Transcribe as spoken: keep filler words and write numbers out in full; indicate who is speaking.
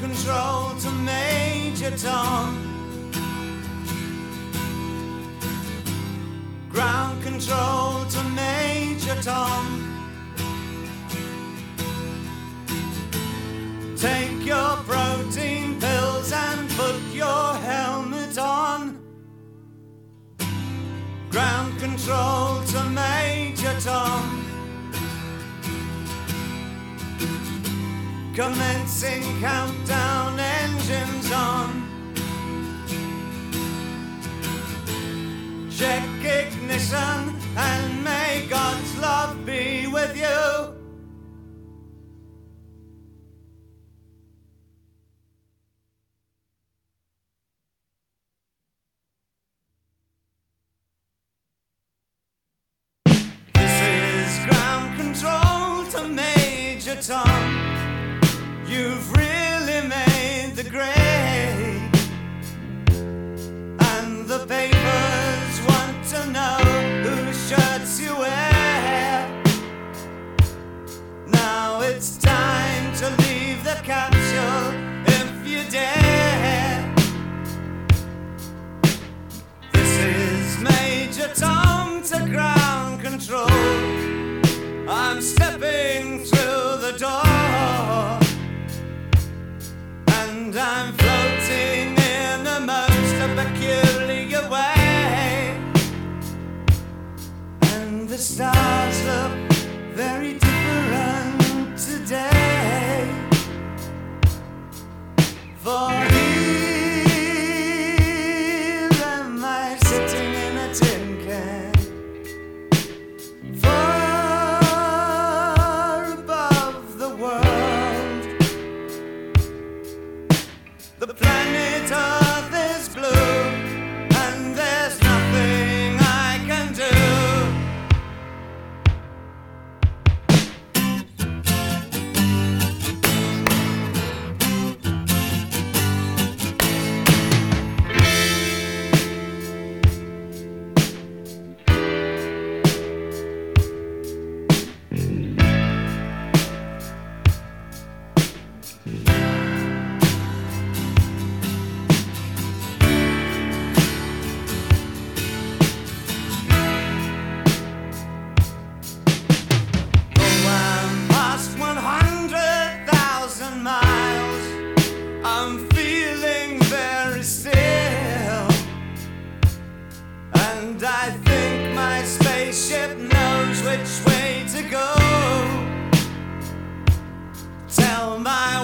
Speaker 1: control to Major Tom. Ground control to Major Tom. Take your protein pills and put your helmet on. Ground control to Major Tom. Commencing countdown, engines on. Check ignition and may God's love be with you. This is ground control to Major Tom. You've really made the grade, and the papers want to know whose shirts you wear. Now it's time to leave the capsule if you dare. This is Major Tom to ground control. I'm stepping through the door, and I'm floating in a most peculiar way, and the stars look very different today. For here am I sitting in a tin can, far above the world. The planet Earth is blue, and there's nothing I can do. I'm feeling very still, and I think my spaceship knows which way to go. Tell my